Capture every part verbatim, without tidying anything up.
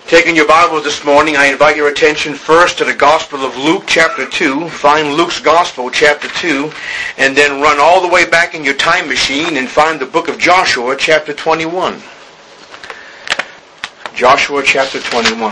Taking your Bibles this morning, I invite your attention first to the Gospel of Luke chapter two. Find Luke's Gospel chapter two, and then run all the way back in your time machine and find the book of Joshua chapter twenty-one. Joshua chapter twenty-one.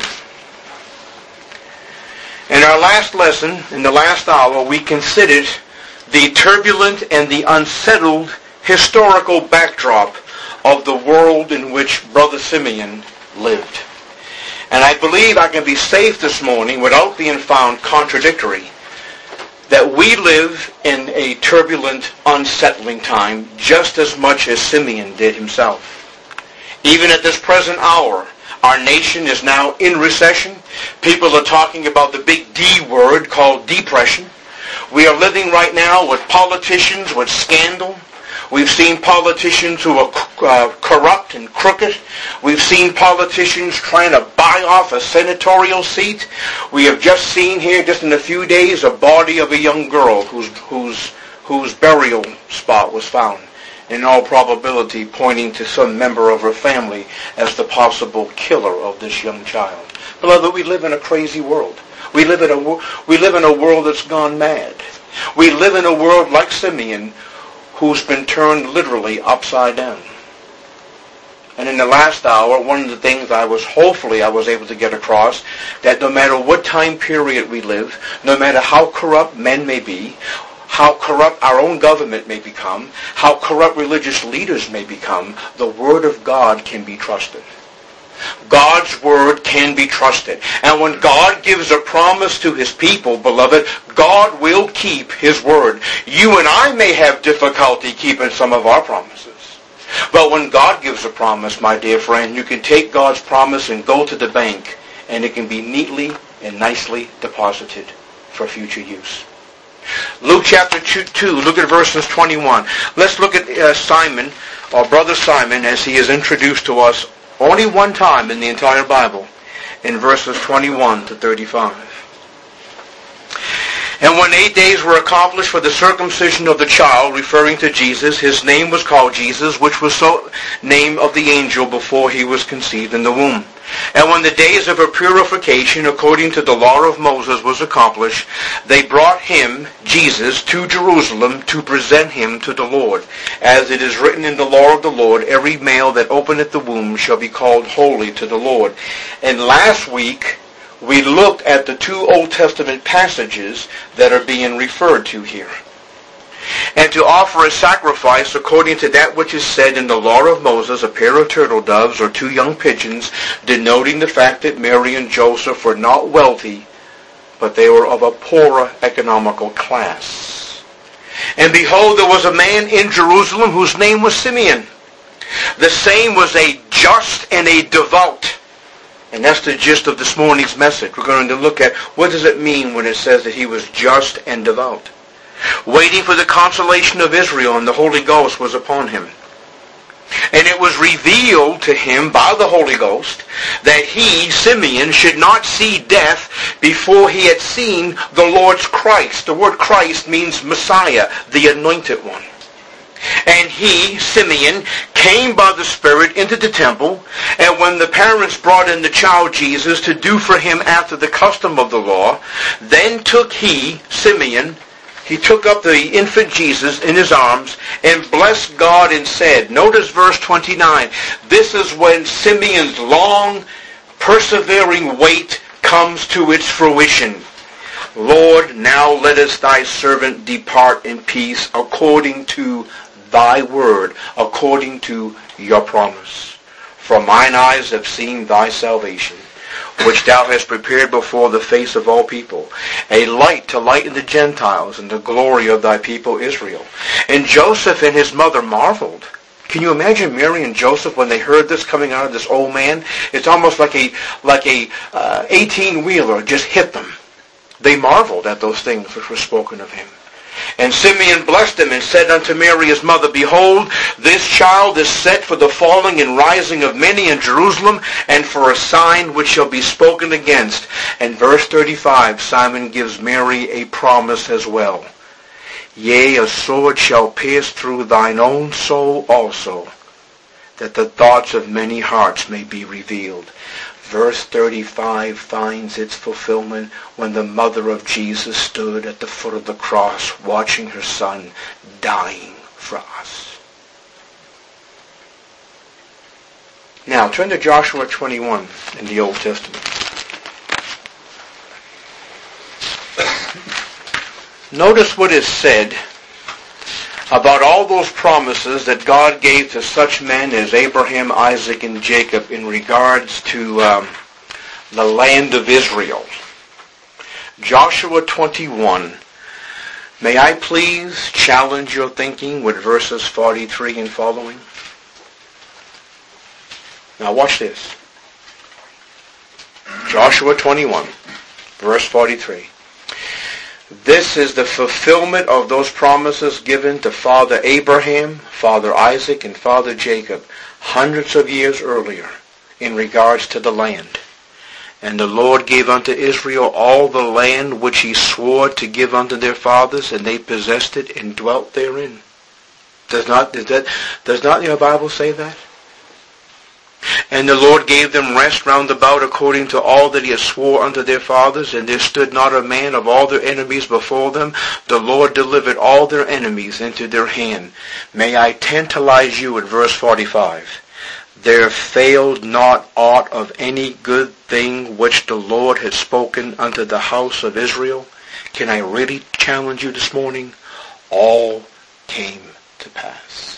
In our last lesson, in the last hour, we considered the turbulent and the unsettled historical backdrop of the world in which Brother Simeon lived. And I believe I can be safe this morning without being found contradictory that we live in a turbulent, unsettling time just as much as Simeon did himself. Even at this present hour, our nation is now in recession. People are talking about the big D word called depression. We are living right now with politicians with scandal. We've seen politicians who are uh, corrupt and crooked. We've seen politicians trying to buy off a senatorial seat. We have just seen here, just in a few days, a body of a young girl whose, whose, whose burial spot was found, in all probability pointing to some member of her family as the possible killer of this young child. Beloved, we live in a crazy world. We live in a, we live in a world that's gone mad. We live in a world like Simeon, who's been turned literally upside down. And in the last hour, one of the things I was, hopefully I was able to get across, that no matter what time period we live, no matter how corrupt men may be, how corrupt our own government may become, how corrupt religious leaders may become, the Word of God can be trusted. God's Word can be trusted. And when God gives a promise to His people, beloved, God will keep His Word. You and I may have difficulty keeping some of our promises. But when God gives a promise, my dear friend, you can take God's promise and go to the bank, and it can be neatly and nicely deposited for future use. Luke chapter two, look at verses twenty-one. Let's look at uh, Simon, or Brother Simon, as he is introduced to us only one time in the entire Bible, in verses twenty-one to thirty-five. And when eight days were accomplished for the circumcision of the child, referring to Jesus, his name was called Jesus, which was the name of the angel before he was conceived in the womb. And when the days of her purification, according to the law of Moses, was accomplished, they brought him, Jesus, to Jerusalem to present him to the Lord. As it is written in the law of the Lord, every male that openeth the womb shall be called holy to the Lord. And last week, we looked at the two Old Testament passages that are being referred to here. And to offer a sacrifice according to that which is said in the law of Moses, a pair of turtle doves or two young pigeons, denoting the fact that Mary and Joseph were not wealthy, but they were of a poorer economical class. And behold, there was a man in Jerusalem whose name was Simeon. The same was a just and a devout. And that's the gist of this morning's message. We're going to look at what does it mean when it says that he was just and devout. Waiting for the consolation of Israel, and the Holy Ghost was upon him. And it was revealed to him by the Holy Ghost that he, Simeon, should not see death before he had seen the Lord's Christ. The word Christ means Messiah, the anointed one. And he, Simeon, came by the Spirit into the temple, and when the parents brought in the child Jesus to do for him after the custom of the law, then took he, Simeon, he took up the infant Jesus in his arms and blessed God and said, notice verse twenty-nine, this is when Simeon's long, persevering wait comes to its fruition. Lord, now lettest thy servant depart in peace according to thy word, according to your promise. For mine eyes have seen thy salvation, which thou hast prepared before the face of all people, a light to lighten the Gentiles and the glory of thy people Israel. And Joseph and his mother marveled. Can you imagine Mary and Joseph when they heard this coming out of this old man? It's almost like a like a uh, eighteen-wheeler just hit them. They marveled at those things which were spoken of him. And Simeon blessed him and said unto Mary his mother, behold, this child is set for the falling and rising of many in Jerusalem, and for a sign which shall be spoken against. And verse thirty-five, Simon gives Mary a promise as well. Yea, a sword shall pierce through thine own soul also, that the thoughts of many hearts may be revealed. Verse thirty-five finds its fulfillment when the mother of Jesus stood at the foot of the cross watching her son dying for us. Now turn to Joshua twenty-one in the Old Testament. Notice what is said about all those promises that God gave to such men as Abraham, Isaac, and Jacob in regards to um, the land of Israel. Joshua twenty-one. May I please challenge your thinking with verses forty-three and following? Now watch this. Joshua twenty-one, verse forty-three. This is the fulfillment of those promises given to Father Abraham, Father Isaac, and Father Jacob hundreds of years earlier in regards to the land. And the Lord gave unto Israel all the land which he swore to give unto their fathers, and they possessed it and dwelt therein. Does not, does that, does not your Bible say that? And the Lord gave them rest round about according to all that he had swore unto their fathers, and there stood not a man of all their enemies before them. The Lord delivered all their enemies into their hand. May I tantalize you at verse forty-five. There failed not aught of any good thing which the Lord had spoken unto the house of Israel. Can I really challenge you this morning? All came to pass.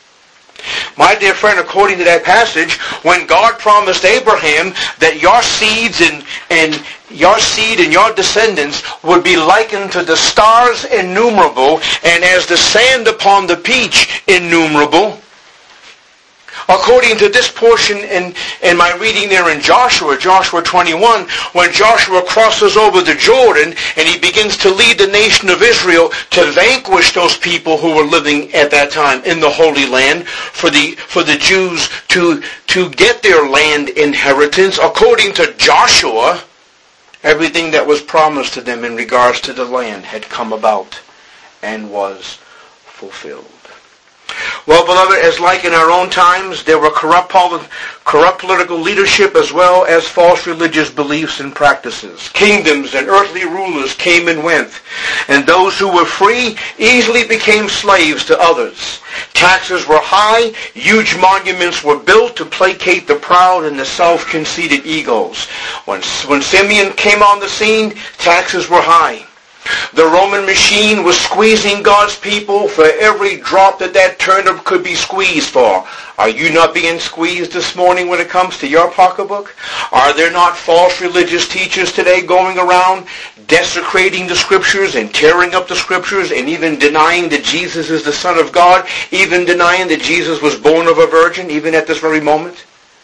My dear friend, according to that passage, when God promised Abraham that your seeds and, and your seed and your descendants would be likened to the stars innumerable, and as the sand upon the beach innumerable, according to this portion in, in my reading there in Joshua, Joshua twenty-one, when Joshua crosses over the Jordan and he begins to lead the nation of Israel to vanquish those people who were living at that time in the Holy Land, for the for the Jews to, to get their land inheritance, according to Joshua, everything that was promised to them in regards to the land had come about and was fulfilled. Well, beloved, as like in our own times, there were corrupt, corrupt political leadership as well as false religious beliefs and practices. Kingdoms and earthly rulers came and went, and those who were free easily became slaves to others. Taxes were high, huge monuments were built to placate the proud and the self-conceited egos. When, when Simeon came on the scene, taxes were high. The Roman machine was squeezing God's people for every drop that that turnip could be squeezed for. Are you not being squeezed this morning when it comes to your pocketbook? Are there not false religious teachers today going around desecrating the Scriptures and tearing up the Scriptures and even denying that Jesus is the Son of God, even denying that Jesus was born of a virgin, even at this very moment?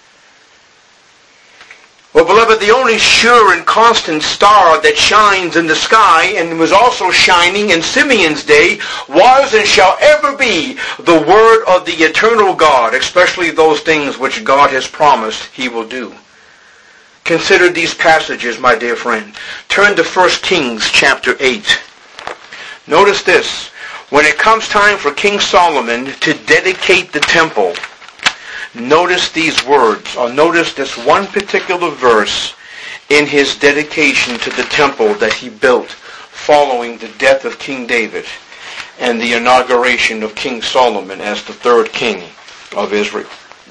Well, beloved, the only sure and constant star that shines in the sky and was also shining in Simeon's day was and shall ever be the Word of the eternal God, especially those things which God has promised he will do. Consider these passages, my dear friend. Turn to First Kings chapter eight. Notice this. When it comes time for King Solomon to dedicate the temple, notice these words, or notice this one particular verse in his dedication to the temple that he built following the death of King David and the inauguration of King Solomon as the third king of Israel.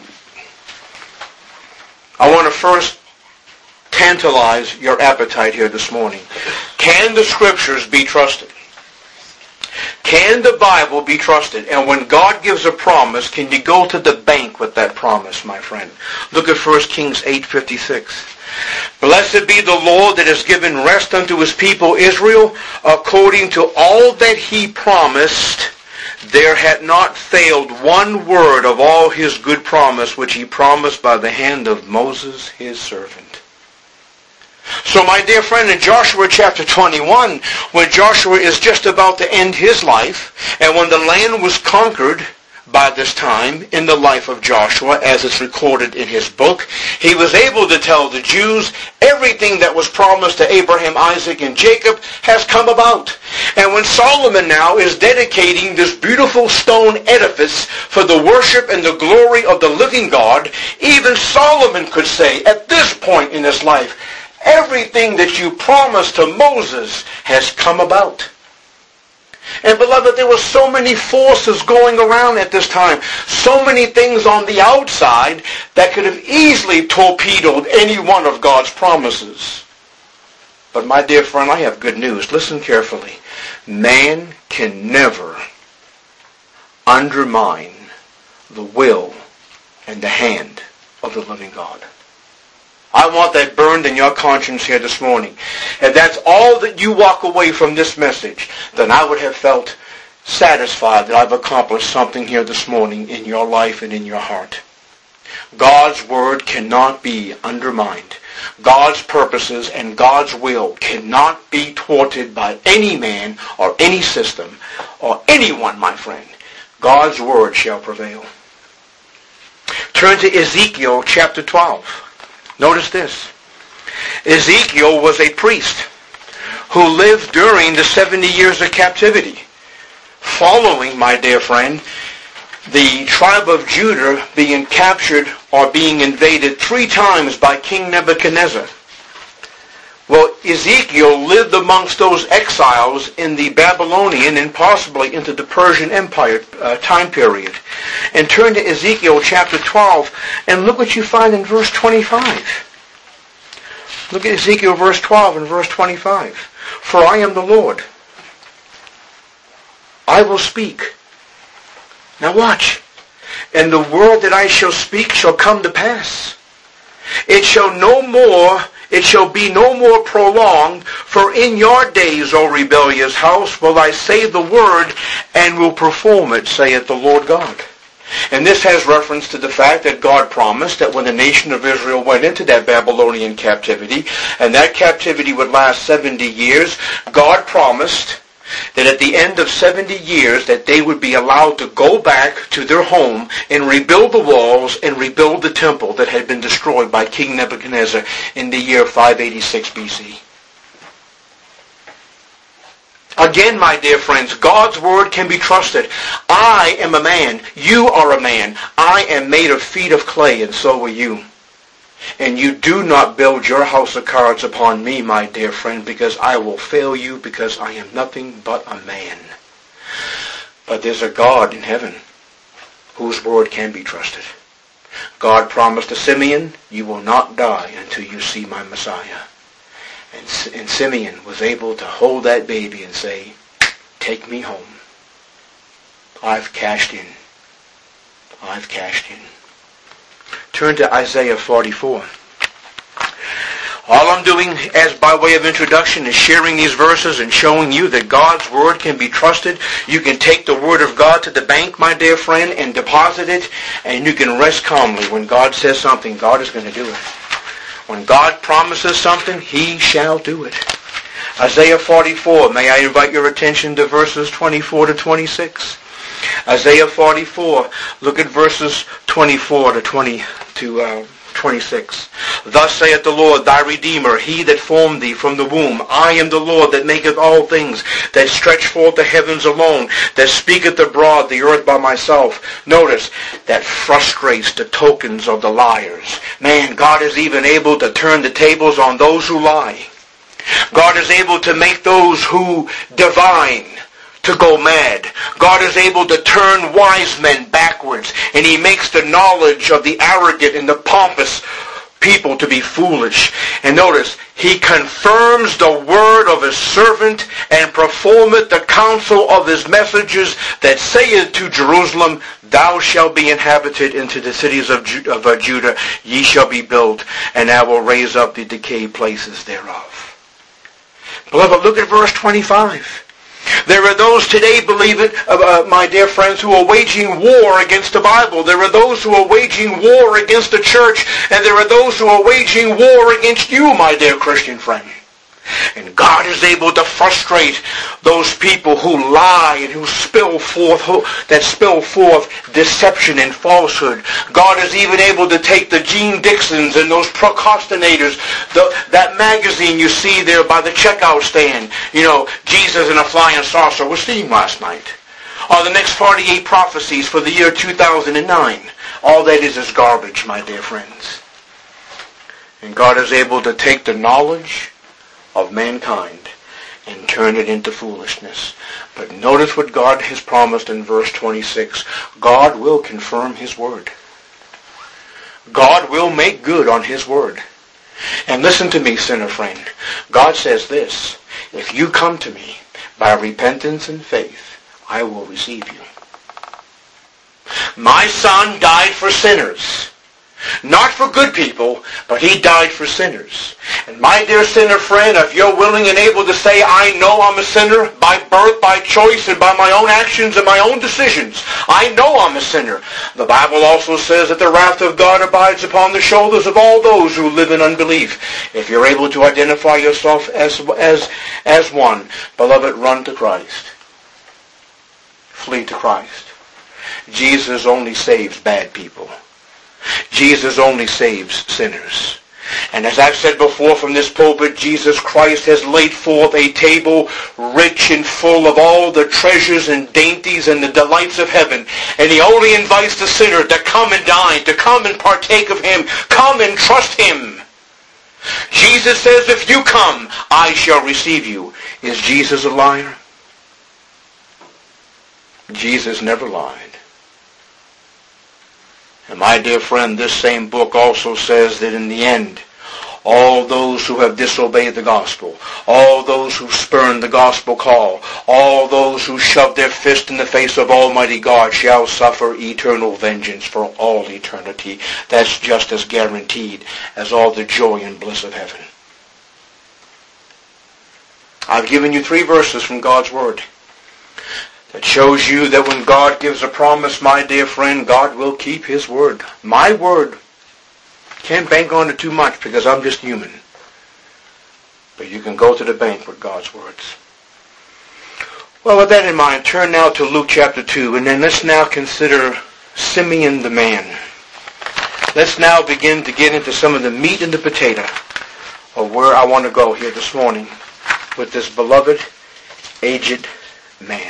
I want to first tantalize your appetite here this morning. Can the Scriptures be trusted? Can the Bible be trusted? And when God gives a promise, can you go to the bank with that promise, my friend? Look at First Kings eight fifty-six. Blessed be the Lord that has given rest unto his people Israel, according to all that he promised. There had not failed one word of all his good promise, which he promised by the hand of Moses his servant. So my dear friend, in Joshua chapter twenty-one, when Joshua is just about to end his life, and when the land was conquered by this time in the life of Joshua, as it's recorded in his book. He was able to tell the Jews everything that was promised to Abraham, Isaac, and Jacob has come about. And when Solomon now is dedicating this beautiful stone edifice for the worship and the glory of the living God, even Solomon could say at this point in his life, everything that you promised to Moses has come about. And beloved, there were so many forces going around at this time, so many things on the outside that could have easily torpedoed any one of God's promises. But my dear friend, I have good news. Listen carefully. Man can never undermine the will and the hand of the living God. I want that burned in your conscience here this morning. If that's all that you walk away from this message, then I would have felt satisfied that I've accomplished something here this morning in your life and in your heart. God's word cannot be undermined. God's purposes and God's will cannot be thwarted by any man or any system or anyone, my friend. God's word shall prevail. Turn to Ezekiel chapter twelve. Notice this. Ezekiel was a priest who lived during the seventy years of captivity, following, my dear friend, the tribe of Judah being captured or being invaded three times by King Nebuchadnezzar. Well, Ezekiel lived amongst those exiles in the Babylonian and possibly into the Persian Empire uh, time period. And turn to Ezekiel chapter twelve and look what you find in verse twenty-five. Look at Ezekiel verse twelve and verse twenty-five. For I am the Lord. I will speak. Now watch. And the word that I shall speak shall come to pass. It shall no more It shall be no more prolonged, for in your days, O rebellious house, will I say the word, and will perform it, saith the Lord God. And this has reference to the fact that God promised that when the nation of Israel went into that Babylonian captivity, and that captivity would last seventy years, God promised that at the end of seventy years that they would be allowed to go back to their home and rebuild the walls and rebuild the temple that had been destroyed by King Nebuchadnezzar in the year five eighty-six B C. Again, my dear friends, God's word can be trusted. I am a man. You are a man. I am made of feet of clay, and so are you. And you do not build your house of cards upon me, my dear friend, because I will fail you, because I am nothing but a man. But there's a God in heaven whose word can be trusted. God promised to Simeon, you will not die until you see my Messiah. And, and Simeon was able to hold that baby and say, take me home. I've cashed in. I've cashed in. Turn to Isaiah forty-four. All I'm doing as by way of introduction is sharing these verses and showing you that God's word can be trusted. You can take the word of God to the bank, my dear friend, and deposit it, and you can rest calmly. When God says something, God is going to do it. When God promises something, He shall do it. Isaiah forty-four, may I invite your attention to verses twenty-four to twenty-six. Isaiah forty-four, look at verses twenty-four to twenty to uh, twenty-six. Thus saith the Lord, thy Redeemer, He that formed thee from the womb. I am the Lord that maketh all things, that stretch forth the heavens alone, that speaketh abroad the earth by myself. Notice, that frustrates the tokens of the liars. Man, God is even able to turn the tables on those who lie. God is able to make those who divine to go mad. God is able to turn wise men backwards, and He makes the knowledge of the arrogant and the pompous people to be foolish. And notice, He confirms the word of His servant and performeth the counsel of His messengers, that saith to Jerusalem, thou shalt be inhabited, into the cities of, Ju- of uh, Judah ye shall be built, and I will raise up the decayed places thereof. Beloved, look at verse twenty-five. There are those today, believe it, uh, uh, my dear friends, who are waging war against the Bible. There are those who are waging war against the church, and there are those who are waging war against you, my dear Christian friend. And God is able to frustrate those people who lie and who spill forth, who, that spill forth deception and falsehood. God is even able to take the Gene Dixons and those procrastinators, the, that magazine you see there by the checkout stand, you know, Jesus in a flying saucer was seen last night. Or the next forty-eight prophecies for the year two thousand nine. All that is is garbage, my dear friends. And God is able to take the knowledge of mankind and turn it into foolishness. But notice what God has promised in verse twenty-six. God will confirm His word. God will make good on His word. And listen to me, sinner friend. God says this, if you come to me by repentance and faith, I will receive you. My Son died for sinners. Not for good people, but He died for sinners. And my dear sinner friend, if you're willing and able to say, I know I'm a sinner by birth, by choice, and by my own actions and my own decisions, I know I'm a sinner. The Bible also says that the wrath of God abides upon the shoulders of all those who live in unbelief. If you're able to identify yourself as, as, as one, beloved, run to Christ. Flee to Christ. Jesus only saves bad people. Jesus only saves sinners. And as I've said before from this pulpit, Jesus Christ has laid forth a table rich and full of all the treasures and dainties and the delights of heaven. And He only invites the sinner to come and dine, to come and partake of Him. Come and trust Him. Jesus says, if you come, I shall receive you. Is Jesus a liar? Jesus never lied. And my dear friend, this same book also says that in the end, all those who have disobeyed the gospel, all those who spurn the gospel call, all those who shove their fist in the face of Almighty God shall suffer eternal vengeance for all eternity. That's just as guaranteed as all the joy and bliss of heaven. I've given you three verses from God's Word. It shows you that when God gives a promise, my dear friend, God will keep His word. My word, can't bank on it too much because I'm just human. But you can go to the bank with God's words. Well, with that in mind, turn now to Luke chapter two, and then let's now consider Simeon the man. Let's now begin to get into some of the meat and the potato of where I want to go here this morning with this beloved, aged man.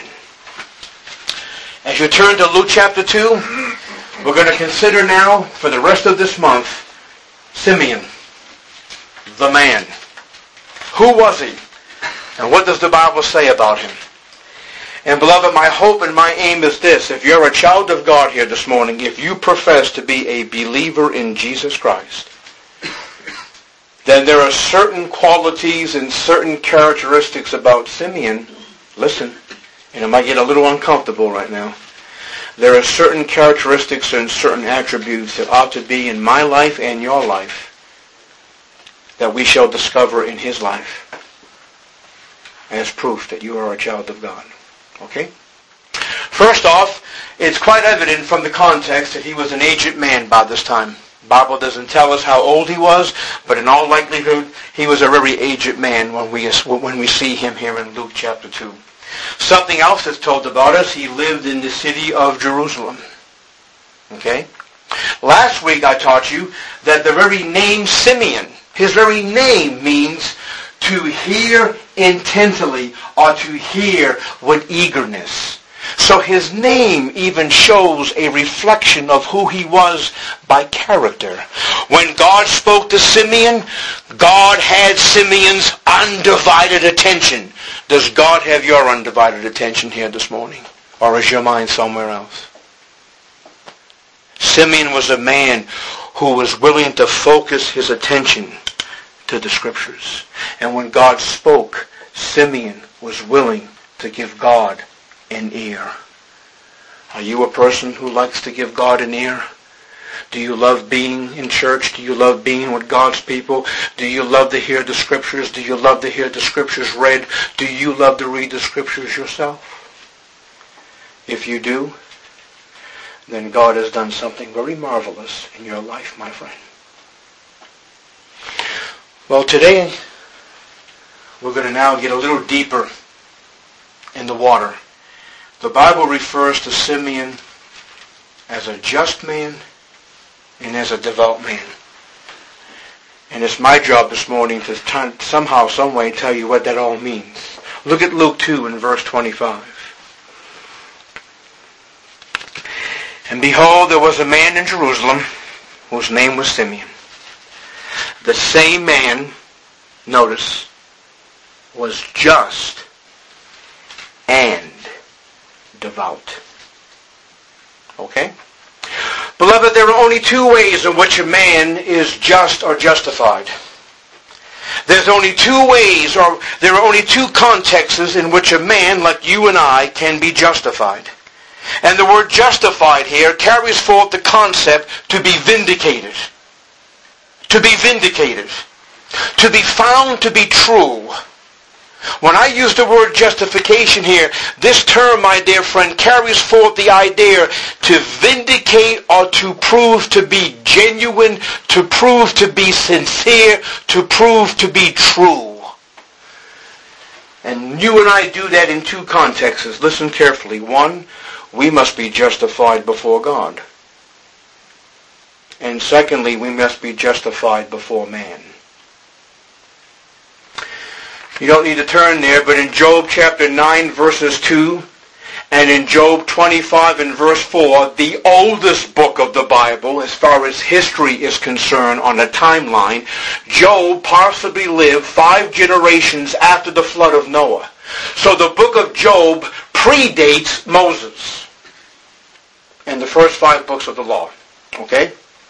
As you turn to Luke chapter two, we're going to consider now, for the rest of this month, Simeon, the man. Who was he? And what does the Bible say about him? And beloved, my hope and my aim is this. If you're a child of God here this morning, if you profess to be a believer in Jesus Christ, then there are certain qualities and certain characteristics about Simeon. Listen. And it might get a little uncomfortable right now. There are certain characteristics and certain attributes that ought to be in my life and your life that we shall discover in his life as proof that you are a child of God. Okay? First off, it's quite evident from the context that he was an aged man by this time. The Bible doesn't tell us how old he was, but in all likelihood, he was a very aged man when we, when we see him here in Luke chapter two. Something else that's told about us, he lived in the city of Jerusalem. Okay? Last week I taught you that the very name Simeon, his very name means to hear intently or to hear with eagerness. So his name even shows a reflection of who he was by character. When God spoke to Simeon, God had Simeon's undivided attention. Does God have your undivided attention here this morning? Or is your mind somewhere else? Simeon was a man who was willing to focus his attention to the Scriptures. And when God spoke, Simeon was willing to give God an ear. Are you a person who likes to give God an ear? Do you love being in church? Do you love being with God's people? Do you love to hear the Scriptures? Do you love to hear the Scriptures read? Do you love to read the Scriptures yourself? If you do, then God has done something very marvelous in your life, my friend. Well, today we're going to now get a little deeper in the water. The Bible refers to Simeon as a just man and as a devout man. And it's my job this morning to t- somehow, some way tell you what that all means. Look at Luke two in verse twenty-five. And behold, there was a man in Jerusalem whose name was Simeon. The same man, notice, was just and devout. Okay? Beloved, there are only two ways in which a man is just or justified. There's only two ways, or there are only two contexts in which a man like you and I can be justified. And the word justified here carries forth the concept to be vindicated. To be vindicated. To be found to be true. When I use the word justification here, this term, my dear friend, carries forth the idea to vindicate or to prove to be genuine, to prove to be sincere, to prove to be true. And you and I do that in two contexts. Listen carefully. One, we must be justified before God. And secondly, we must be justified before man. You don't need to turn there, but in Job chapter nine, verses two, and in Job twenty-five and verse four, the oldest book of the Bible, as far as history is concerned on a timeline, Job possibly lived five generations after the flood of Noah. So the book of Job predates Moses and the first five books of the law. Okay?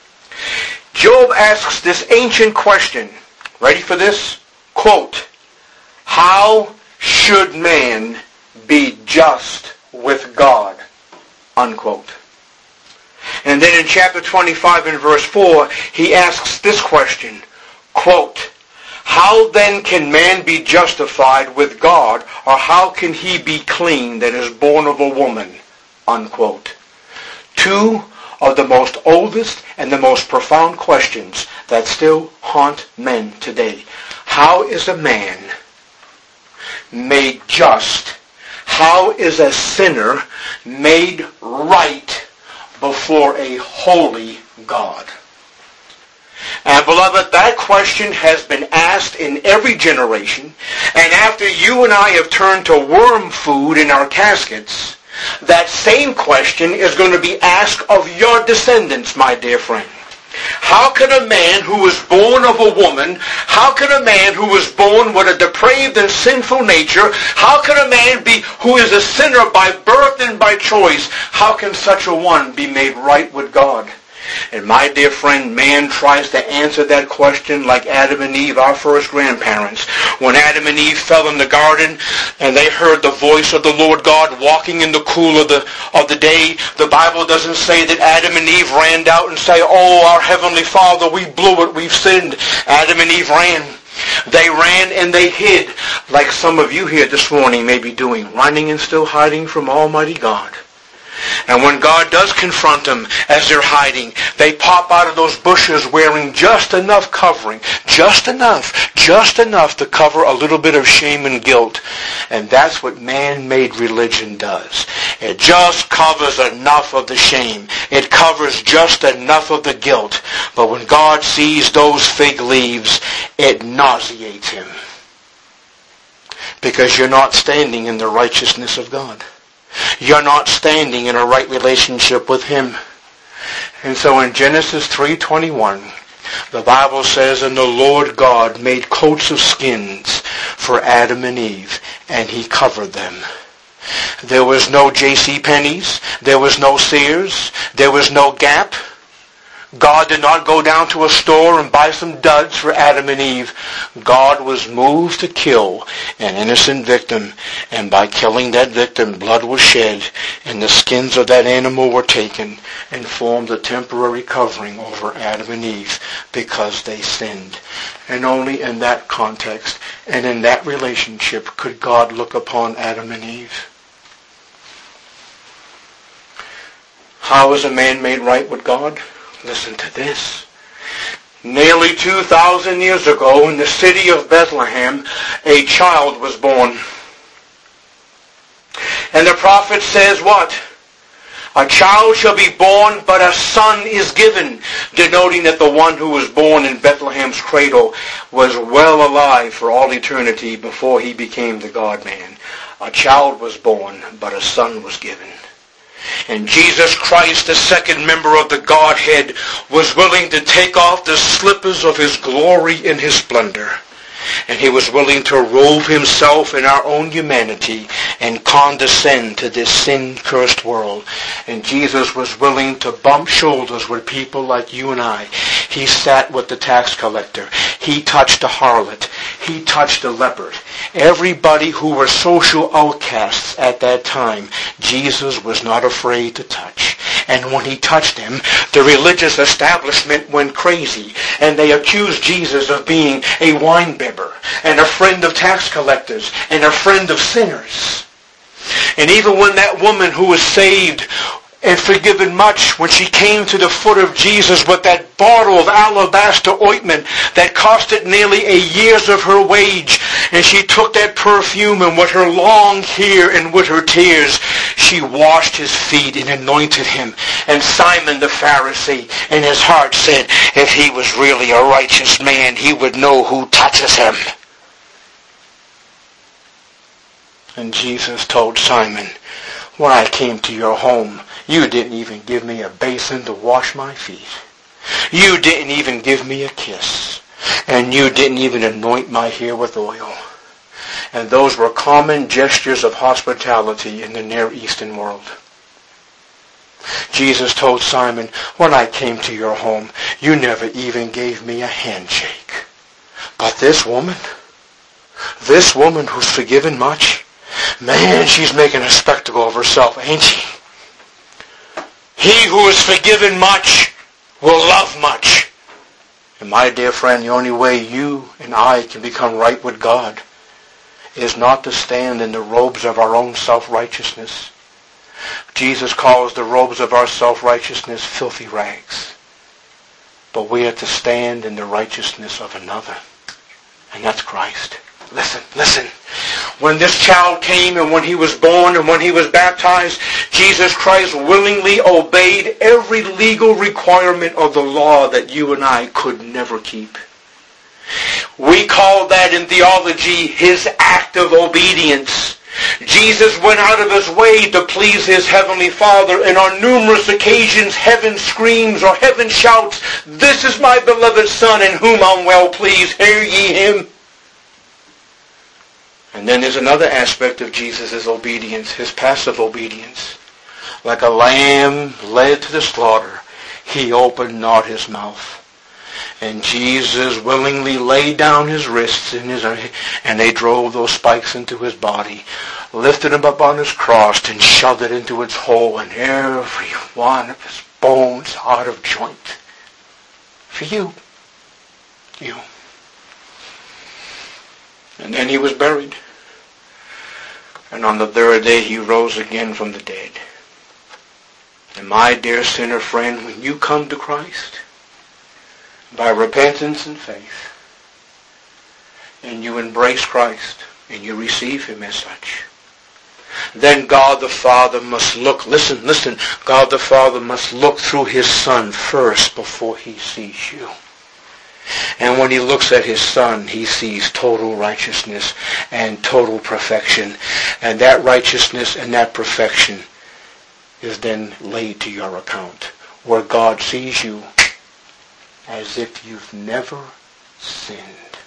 Job asks this ancient question. Ready for this? Quote, how should man be just with God? Unquote. And then in chapter twenty-five and verse four, he asks this question, quote, how then can man be justified with God, or how can he be clean that is born of a woman? Unquote. Two of the most oldest and the most profound questions that still haunt men today. How is a man made just? How is a sinner made right before a holy God? And beloved, that question has been asked in every generation. And after you and I have turned to worm food in our caskets, that same question is going to be asked of your descendants, my dear friend. How can a man who was born of a woman, how can a man who was born with a depraved and sinful nature, how can a man be who is a sinner by birth and by choice, how can such a one be made right with God? And my dear friend, man tries to answer that question like Adam and Eve, our first grandparents. When Adam and Eve fell in the garden and they heard the voice of the Lord God walking in the cool of the of the day, the Bible doesn't say that Adam and Eve ran out and say, oh, our Heavenly Father, we blew it, we've sinned. Adam and Eve ran. They ran and they hid, like some of you here this morning may be doing, running and still hiding from Almighty God. And when God does confront them as they're hiding, they pop out of those bushes wearing just enough covering, just enough, just enough to cover a little bit of shame and guilt. And that's what man-made religion does. It just covers enough of the shame. It covers just enough of the guilt. But when God sees those fig leaves, it nauseates him. Because you're not standing in the righteousness of God. You're not standing in a right relationship with him. And so in Genesis three twenty-one, the Bible says, and the Lord God made coats of skins for Adam and Eve, and he covered them. There was no J C Penney's. There was no Sears. There was no Gap. God did not go down to a store and buy some duds for Adam and Eve. God was moved to kill an innocent victim, and by killing that victim, blood was shed, and the skins of that animal were taken and formed a temporary covering over Adam and Eve because they sinned. And only in that context and in that relationship could God look upon Adam and Eve. How is a man made right with God? Listen to this. Nearly two thousand years ago in the city of Bethlehem, a child was born. And the prophet says what? A child shall be born, but a son is given, denoting that the one who was born in Bethlehem's cradle was well alive for all eternity before he became the God-man. A child was born, but a son was given. And Jesus Christ, the second member of the Godhead, was willing to take off the slippers of his glory and his splendor. And he was willing to robe himself in our own humanity and condescend to this sin-cursed world. And Jesus was willing to bump shoulders with people like you and I. He sat with the tax collector. He touched a harlot. He touched a leopard. Everybody who were social outcasts at that time, Jesus was not afraid to touch. And when he touched them, the religious establishment went crazy. And they accused Jesus of being a winebibber and a friend of tax collectors and a friend of sinners. And even when that woman who was saved and forgiven much, when she came to the foot of Jesus with that bottle of alabaster ointment that costed nearly a year's of her wage, and she took that perfume and with her long hair and with her tears, she washed his feet and anointed him. And Simon the Pharisee in his heart said, if he was really a righteous man, he would know who touches him. And Jesus told Simon, when I came to your home, you didn't even give me a basin to wash my feet. You didn't even give me a kiss. And you didn't even anoint my hair with oil. And those were common gestures of hospitality in the Near Eastern world. Jesus told Simon, when I came to your home, you never even gave me a handshake. But this woman, this woman who's forgiven much, man, she's making a spectacle of herself, ain't she? He who is forgiven much will love much. And my dear friend, the only way you and I can become right with God is not to stand in the robes of our own self-righteousness. Jesus calls the robes of our self-righteousness filthy rags. But we are to stand in the righteousness of another. And that's Christ. Listen, listen. When this child came and when he was born and when he was baptized, Jesus Christ willingly obeyed every legal requirement of the law that you and I could never keep. We call that in theology his act of obedience. Jesus went out of his way to please his heavenly Father, and on numerous occasions heaven screams or heaven shouts, "This is my beloved Son in whom I'm well pleased. Hear ye him." And then there's another aspect of Jesus' obedience, his passive obedience. Like a lamb led to the slaughter, he opened not his mouth. And Jesus willingly laid down his wrists in his, and they drove those spikes into his body, lifted him up on his cross and shoved it into its hole, and every one of his bones out of joint. For you. You. And then he was buried. And on the third day he rose again from the dead. And my dear sinner friend, when you come to Christ, by repentance and faith, and you embrace Christ, and you receive him as such, then God the Father must look, listen, listen, God the Father must look through his Son first before he sees you. And when he looks at his Son, he sees total righteousness and total perfection. And that righteousness and that perfection is then laid to your account, where God sees you as if you've never sinned.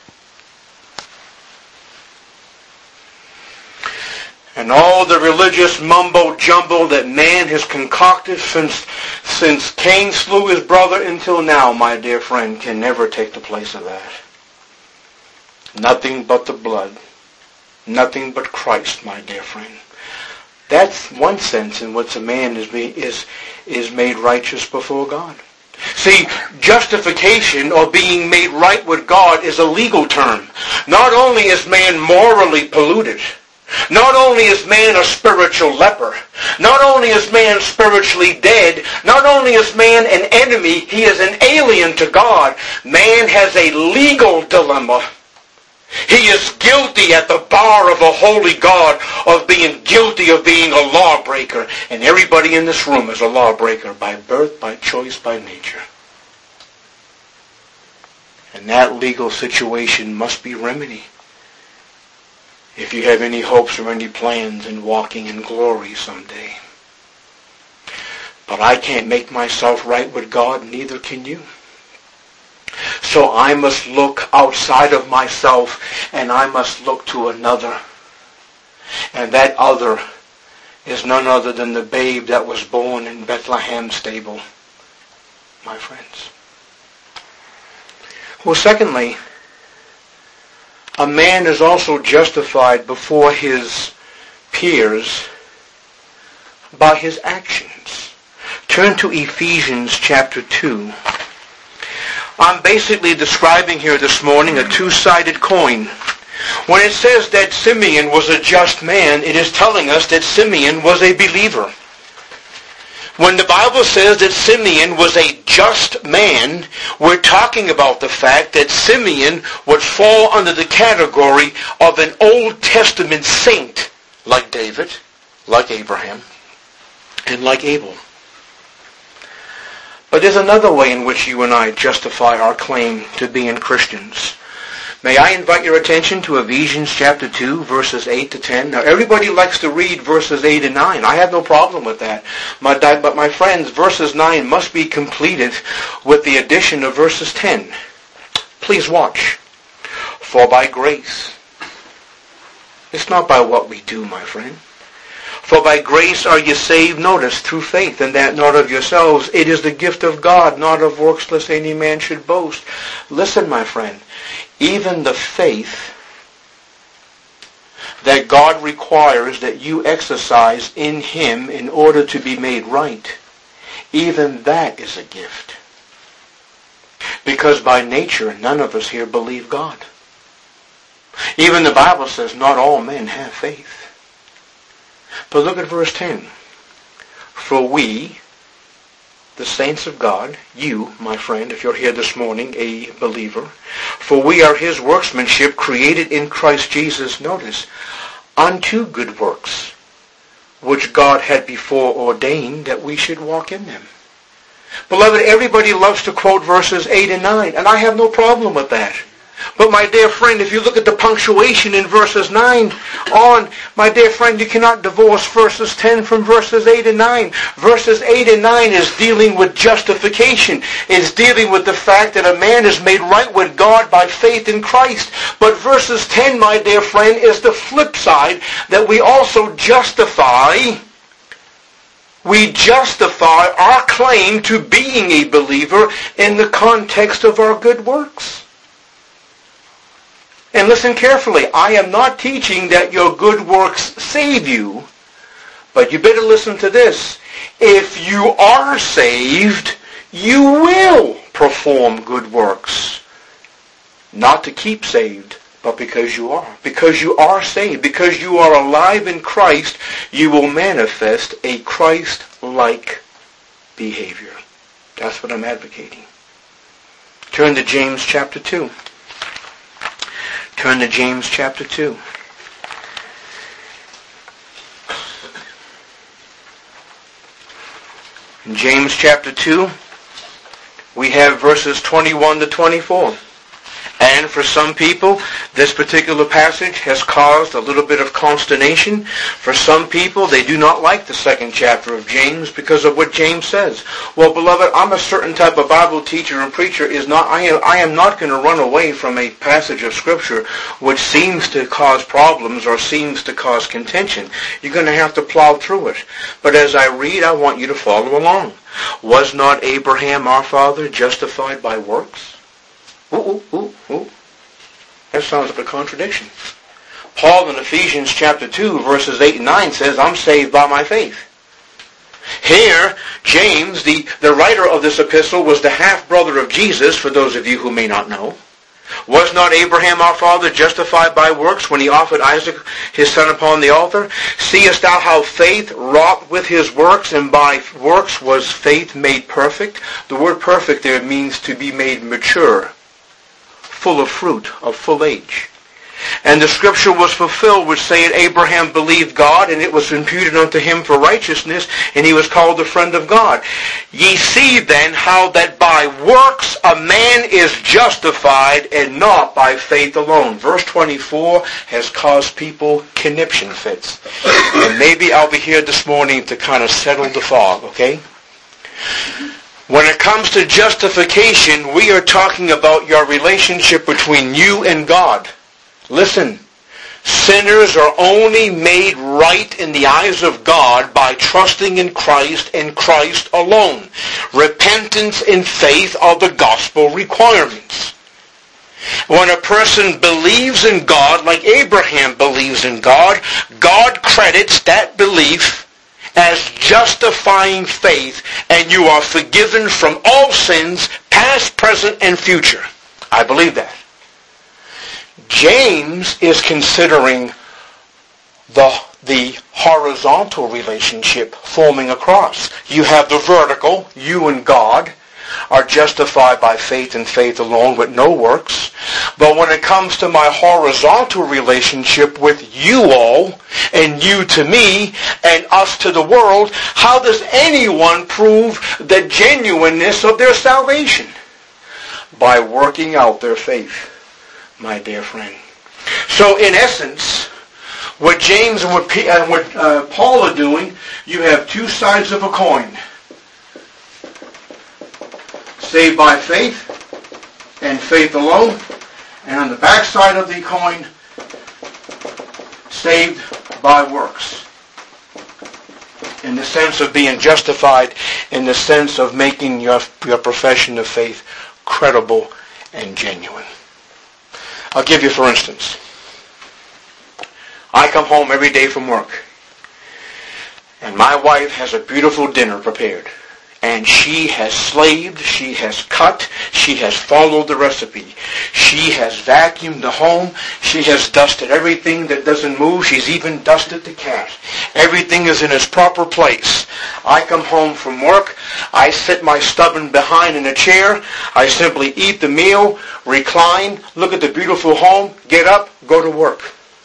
And all the religious mumbo-jumbo that man has concocted since, since Cain slew his brother until now, my dear friend, can never take the place of that. Nothing but the blood. Nothing but Christ, my dear friend. That's one sense in which a man is, be, is, is made righteous before God. See, justification or being made right with God is a legal term. Not only is man morally polluted, Not only is man a spiritual leper, not only is man spiritually dead, not only is man an enemy, he is an alien to God. Man has a legal dilemma. He is guilty at the bar of a holy God of being guilty of being a lawbreaker. And everybody in this room is a lawbreaker by birth, by choice, by nature. And that legal situation must be remedied if you have any hopes or any plans in walking in glory someday. But I can't make myself right with God, neither can you. So I must look outside of myself, and I must look to another. And that other is none other than the babe that was born in Bethlehem stable, my friends. Well, secondly, a man is also justified before his peers by his actions. Turn to Ephesians chapter two. I'm basically describing here this morning a two-sided coin. When it says that Simeon was a just man, it is telling us that Simeon was a believer. When the Bible says that Simeon was a just man, we're talking about the fact that Simeon would fall under the category of an Old Testament saint, like David, like Abraham, and like Abel. But there's another way in which you and I justify our claim to being Christians. May I invite your attention to Ephesians chapter two, verses eight to ten. Now, everybody likes to read verses eight and nine. I have no problem with that. My, but my friends, verses nine must be completed with the addition of verses ten. Please watch. For by grace. It's not by what we do, my friend. For by grace are you saved, notice, through faith, and that not of yourselves. It is the gift of God, not of works, lest any man should boast. Listen, my friend. Even the faith that God requires that you exercise in Him in order to be made right, even that is a gift. Because by nature, none of us here believe God. Even the Bible says not all men have faith. But look at verse ten. For we, the saints of God, you, my friend, if you're here this morning, a believer, for we are His workmanship, created in Christ Jesus, notice, unto good works, which God had before ordained that we should walk in them. Beloved, everybody loves to quote verses eight and nine, and I have no problem with that. But my dear friend, if you look at the punctuation in verses nine on, my dear friend, you cannot divorce verses ten from verses eight and nine. Verses eight and nine is dealing with justification. It's dealing with the fact that a man is made right with God by faith in Christ. But verses ten, my dear friend, is the flip side, that we also justify We justify our claim to being a believer in the context of our good works. And listen carefully, I am not teaching that your good works save you, but you better listen to this. If you are saved, you will perform good works. Not to keep saved, but because you are. Because you are saved, because you are alive in Christ, you will manifest a Christ-like behavior. That's what I'm advocating. Turn to James chapter two. Turn to James chapter two. In James chapter two, we have verses twenty-one to twenty-four. And for some people, this particular passage has caused a little bit of consternation. For some people, they do not like the second chapter of James because of what James says. Well, beloved, I'm a certain type of Bible teacher and preacher. Is not I am, I am not going to run away from a passage of Scripture which seems to cause problems or seems to cause contention. You're going to have to plow through it. But as I read, I want you to follow along. Was not Abraham our father justified by works? Ooh, ooh, ooh, ooh. That sounds like a contradiction. Paul in Ephesians chapter two, verses eight and nine says, I'm saved by my faith. Here, James, the, the writer of this epistle, was the half-brother of Jesus, for those of you who may not know. Was not Abraham our father justified by works when he offered Isaac his son upon the altar? Seest thou how faith wrought with his works, and by works was faith made perfect? The word perfect there means to be made mature, full of fruit, of full age. And the scripture was fulfilled which saith, Abraham believed God, and it was imputed unto him for righteousness, and he was called the friend of God. Ye see then how that by works a man is justified, and not by faith alone. Verse twenty-four has caused people conniption fits. And maybe I'll be here this morning to kind of settle the fog, okay? When it comes to justification, we are talking about your relationship between you and God. Listen, sinners are only made right in the eyes of God by trusting in Christ and Christ alone. Repentance and faith are the gospel requirements. When a person believes in God, like Abraham believes in God, God credits that belief as justifying faith, and you are forgiven from all sins, past, present, and future. I believe that. James is considering the, the horizontal relationship forming across. You have the vertical, you and God are justified by faith and faith alone with no works. But when it comes to my horizontal relationship with you all, and you to me, and us to the world, how does anyone prove the genuineness of their salvation? By working out their faith, my dear friend. So in essence, what James and what, P, uh, what uh, Paul are doing, you have two sides of a coin. Saved by faith and faith alone. And on the back side of the coin, saved by works. In the sense of being justified, in the sense of making your, your profession of faith credible and genuine. I'll give you, for instance, I come home every day from work, and my wife has a beautiful dinner prepared. And she has slaved, she has cut, she has followed the recipe. She has vacuumed the home, she has dusted everything that doesn't move, she's even dusted the cat. Everything is in its proper place. I come home from work, I sit my stubborn behind in a chair, I simply eat the meal, recline, look at the beautiful home, get up, go to work.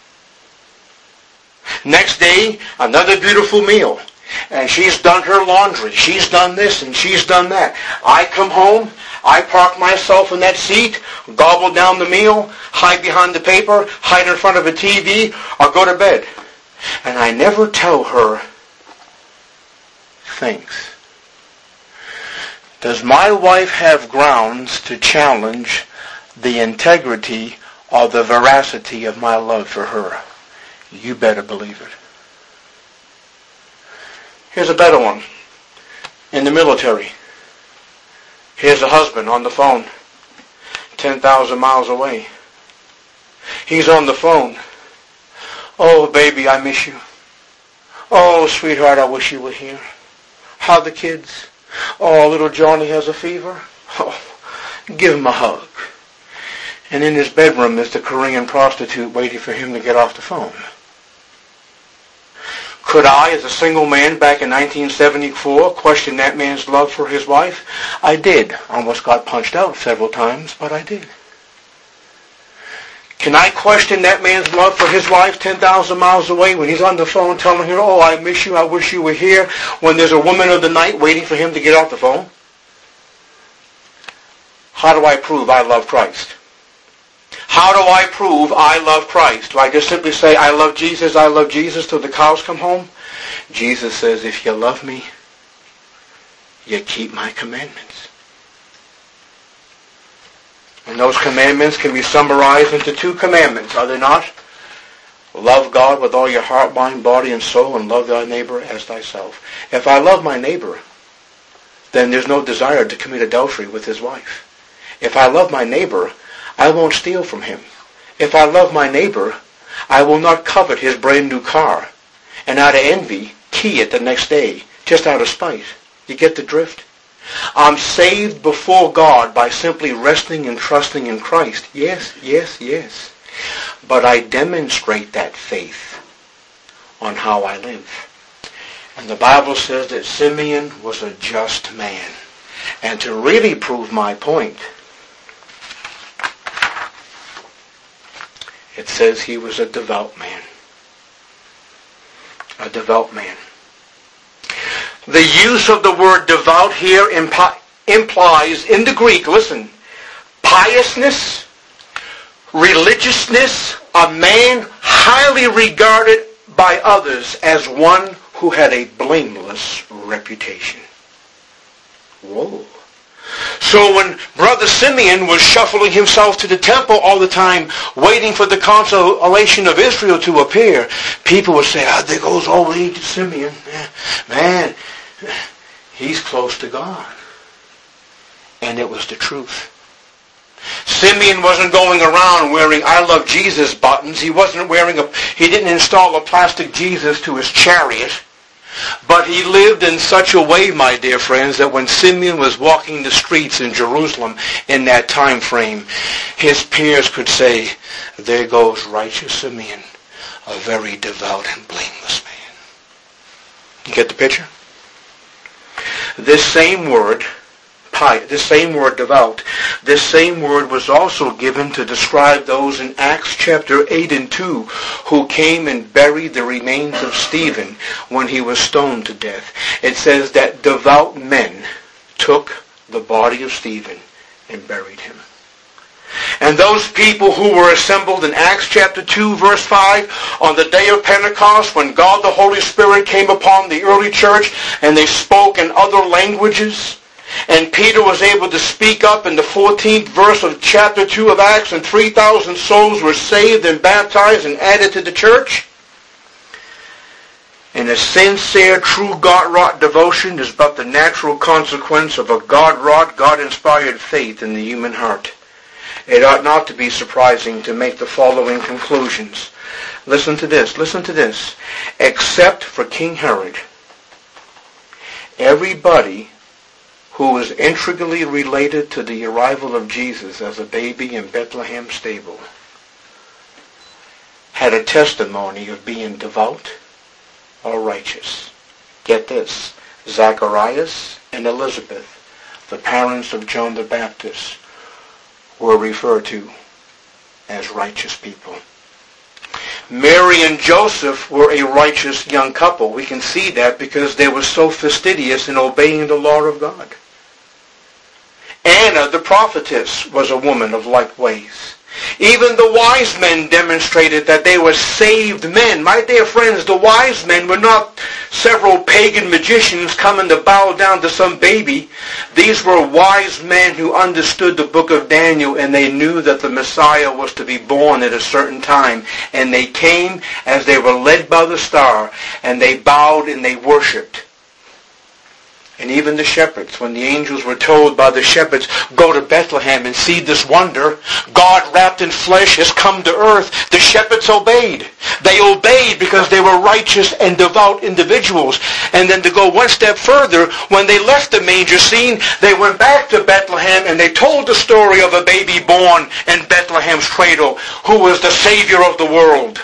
Next day, another beautiful meal. And she's done her laundry. She's done this and she's done that. I come home, I park myself in that seat, gobble down the meal, hide behind the paper, hide in front of a T V, or go to bed. And I never tell her things. Does my wife have grounds to challenge the integrity or the veracity of my love for her? You better believe it. Here's a better one. In the military. Here's a husband on the phone. ten thousand miles away. He's on the phone. Oh, baby, I miss you. Oh, sweetheart, I wish you were here. How are the kids? Oh, little Johnny has a fever. Oh, give him a hug. And in his bedroom is the Korean prostitute waiting for him to get off the phone. Could I, as a single man back in nineteen seventy-four, question that man's love for his wife? I did. Almost got punched out several times, but I did. Can I question that man's love for his wife ten thousand miles away when he's on the phone telling her, oh, I miss you, I wish you were here, when there's a woman of the night waiting for him to get off the phone? How do I prove I love Christ? How do I prove I love Christ? Do I just simply say, I love Jesus, I love Jesus till the cows come home? Jesus says, if you love me, you keep my commandments. And those commandments can be summarized into two commandments, are they not? Love God with all your heart, mind, body, and soul, and love thy neighbor as thyself. If I love my neighbor, then there's no desire to commit adultery with his wife. If I love my neighbor, I won't steal from him. If I love my neighbor, I will not covet his brand new car, and out of envy, key it the next day, just out of spite. You get the drift? I'm saved before God by simply resting and trusting in Christ. Yes, yes, yes. But I demonstrate that faith on how I live. And the Bible says that Simeon was a just man. And to really prove my point, it says he was a devout man. A devout man. The use of the word devout here impi- implies, in the Greek, listen, piousness, religiousness, a man highly regarded by others as one who had a blameless reputation. Whoa. So when Brother Simeon was shuffling himself to the temple all the time, waiting for the consolation of Israel to appear, people would say, ah, there goes old aged Simeon. Man, he's close to God. And it was the truth. Simeon wasn't going around wearing I love Jesus buttons. He wasn't wearing a, he didn't install a plastic Jesus to his chariot. But he lived in such a way, my dear friends, that when Simeon was walking the streets in Jerusalem in that time frame, his peers could say, there goes righteous Simeon, a very devout and blameless man. You get the picture? This same word, pious, this same word devout, this same word was also given to describe those in Acts chapter eight and two who came and buried the remains of Stephen when he was stoned to death. It says that devout men took the body of Stephen and buried him. And those people who were assembled in Acts chapter two verse five on the day of Pentecost when God the Holy Spirit came upon the early church and they spoke in other languages, and Peter was able to speak up in the fourteenth verse of chapter two of Acts, and three thousand souls were saved and baptized and added to the church. And a sincere, true God-wrought devotion is but the natural consequence of a God-wrought, God-inspired faith in the human heart. It ought not to be surprising to make the following conclusions. Listen to this, listen to this. Except for King Herod, everybody who was integrally related to the arrival of Jesus as a baby in Bethlehem stable had a testimony of being devout or righteous. Get this. Zacharias and Elizabeth, the parents of John the Baptist, were referred to as righteous people. Mary and Joseph were a righteous young couple. We can see that because they were so fastidious in obeying the law of God. Anna, the prophetess, was a woman of like ways. Even the wise men demonstrated that they were saved men. My dear friends, the wise men were not several pagan magicians coming to bow down to some baby. These were wise men who understood the book of Daniel, and they knew that the Messiah was to be born at a certain time. And they came as they were led by the star, and they bowed and they worshipped. And even the shepherds, when the angels were told by the shepherds, go to Bethlehem and see this wonder, God wrapped in flesh has come to earth, the shepherds obeyed. They obeyed because they were righteous and devout individuals. And then to go one step further, when they left the manger scene, they went back to Bethlehem and they told the story of a baby born in Bethlehem's cradle who was the Savior of the world.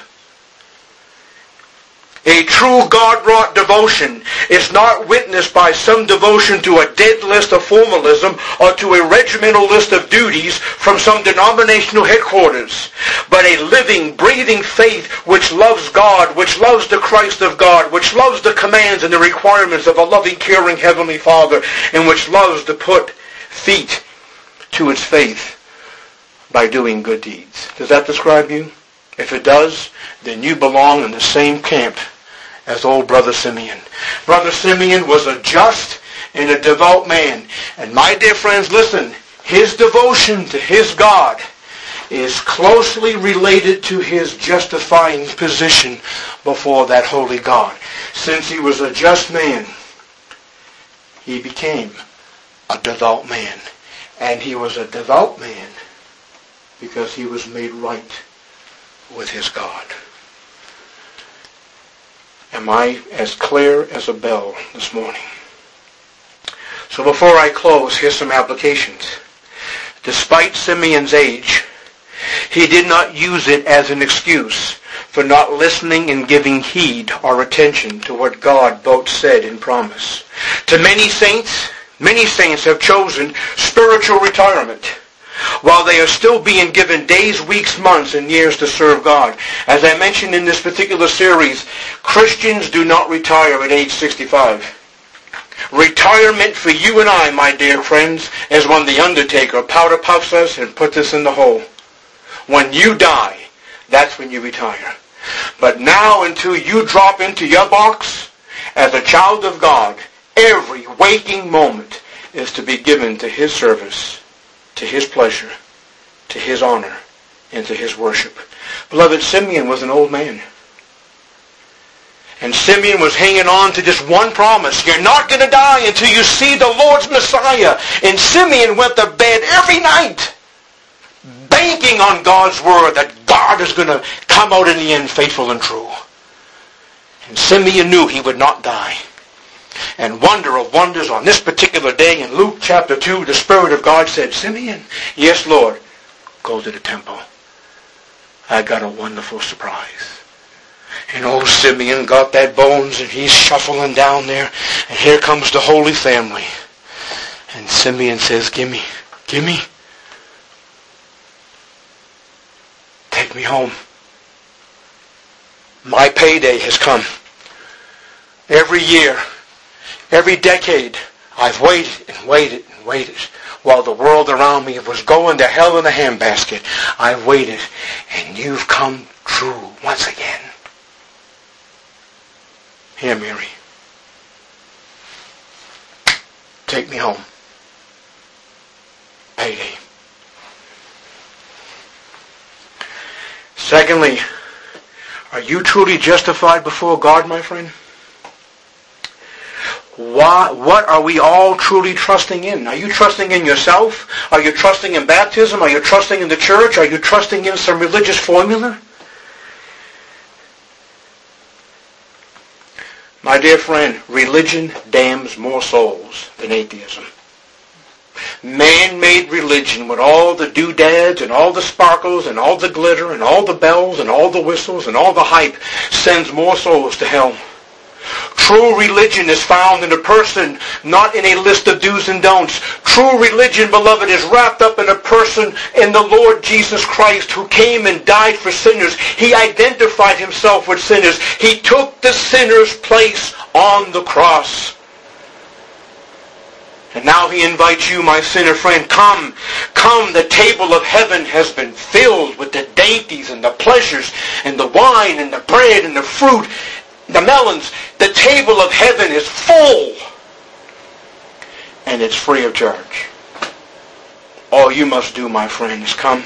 A true God-wrought devotion is not witnessed by some devotion to a dead list of formalism or to a regimental list of duties from some denominational headquarters, but a living, breathing faith which loves God, which loves the Christ of God, which loves the commands and the requirements of a loving, caring Heavenly Father, and which loves to put feet to its faith by doing good deeds. Does that describe you? If it does, then you belong in the same camp as old Brother Simeon. Brother Simeon was a just and a devout man. And my dear friends, listen, his devotion to his God is closely related to his justifying position before that holy God. Since he was a just man, he became a devout man. And he was a devout man because he was made right with his God. Am I as clear as a bell this morning? So before I close, here's some applications. Despite Simeon's age, he did not use it as an excuse for not listening and giving heed or attention to what God both said and promised. To many saints, many saints have chosen spiritual retirement while they are still being given days, weeks, months, and years to serve God. As I mentioned in this particular series, Christians do not retire at age sixty-five. Retirement for you and I, my dear friends, is when the undertaker powder puffs us and puts us in the hole. When you die, that's when you retire. But now, until you drop into your box, as a child of God, every waking moment is to be given to His service, to His pleasure, to His honor, and to His worship. Beloved, Simeon was an old man. And Simeon was hanging on to just one promise. You're not going to die until you see the Lord's Messiah. And Simeon went to bed every night banking on God's word that God is going to come out in the end faithful and true. And Simeon knew he would not die. And wonder of wonders, on this particular day in Luke chapter two, the Spirit of God said, Simeon, yes, Lord, go to the temple. I got a wonderful surprise. And old Simeon got that bones and he's shuffling down there. And here comes the Holy Family. And Simeon says, gimme, gimme. Take me home. My payday has come. Every year, every decade, I've waited and waited and waited while the world around me was going to hell in a handbasket. I've waited, and you've come true once again. Here, Mary. Take me home. Payday. Secondly, are you truly justified before God, my friend? Why, what are we all truly trusting in? Are you trusting in yourself? Are you trusting in baptism? Are you trusting in the church? Are you trusting in some religious formula? My dear friend, religion damns more souls than atheism. Man-made religion with all the doodads and all the sparkles and all the glitter and all the bells and all the whistles and all the hype sends more souls to hell. True religion is found in a person, not in a list of do's and don'ts. True religion, beloved, is wrapped up in a person, in the Lord Jesus Christ, who came and died for sinners. He identified himself with sinners. He took the sinner's place on the cross. And now he invites you, my sinner friend, come, come, the table of heaven has been filled with the dainties and the pleasures and the wine and the bread and the fruit, the melons. The table of heaven is full, and it's free of charge. All you must do, my friend, is come.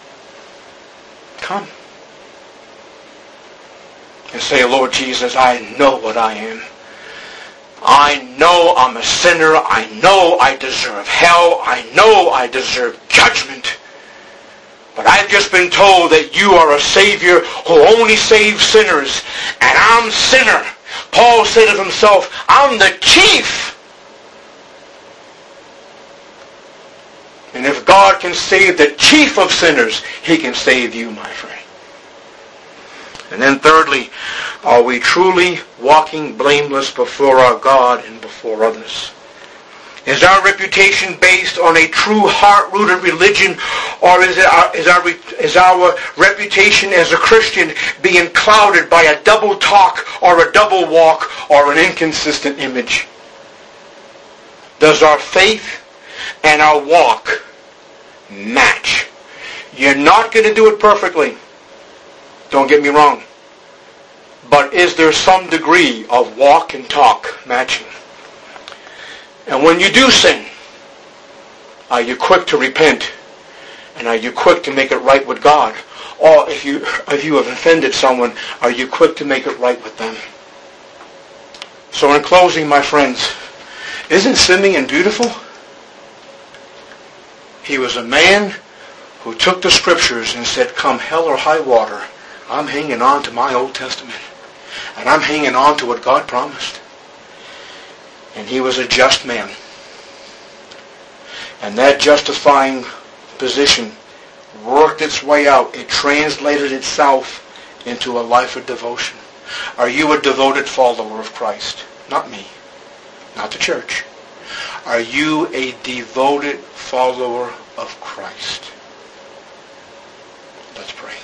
Come. And say, Lord Jesus, I know what I am. I know I'm a sinner. I know I deserve hell. I know I deserve judgment. But I've just been told that you are a Savior who only saves sinners. And I'm sinner. Paul said of himself, I'm the chief. And if God can save the chief of sinners, He can save you, my friend. And then thirdly, are we truly walking blameless before our God and before others? Is our reputation based on a true heart-rooted religion, or is, it our, is, our, is our reputation as a Christian being clouded by a double talk or a double walk or an inconsistent image? Does our faith and our walk match? You're not going to do it perfectly. Don't get me wrong. But is there some degree of walk and talk matching? And when you do sin, are you quick to repent? And are you quick to make it right with God? Or if you if you have offended someone, are you quick to make it right with them? So in closing, my friends, isn't Simeon beautiful? He was a man who took the Scriptures and said, come hell or high water, I'm hanging on to my Old Testament. And I'm hanging on to what God promised. And he was a just man. And that justifying position worked its way out. It translated itself into a life of devotion. Are you a devoted follower of Christ? Not me. Not the church. Are you a devoted follower of Christ? Let's pray.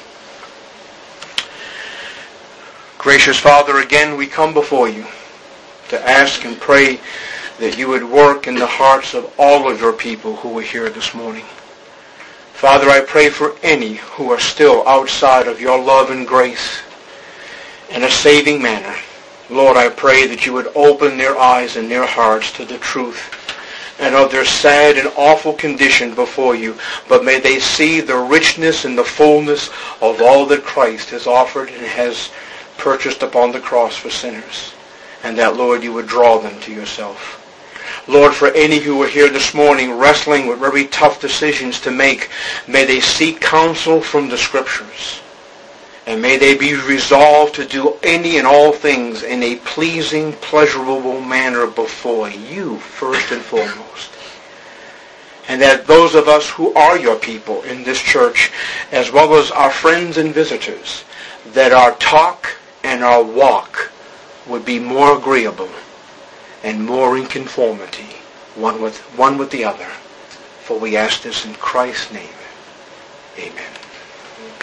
Gracious Father, again we come before you to ask and pray that you would work in the hearts of all of your people who are here this morning. Father, I pray for any who are still outside of your love and grace in a saving manner. Lord, I pray that you would open their eyes and their hearts to the truth and of their sad and awful condition before you. But may they see the richness and the fullness of all that Christ has offered and has purchased upon the cross for sinners. And that, Lord, you would draw them to yourself. Lord, for any who are here this morning wrestling with very tough decisions to make, may they seek counsel from the Scriptures. And may they be resolved to do any and all things in a pleasing, pleasurable manner before you, first and foremost. And that those of us who are your people in this church, as well as our friends and visitors, that our talk and our walk would be more agreeable and more in conformity, one with, one with the other. For we ask this in Christ's name. Amen.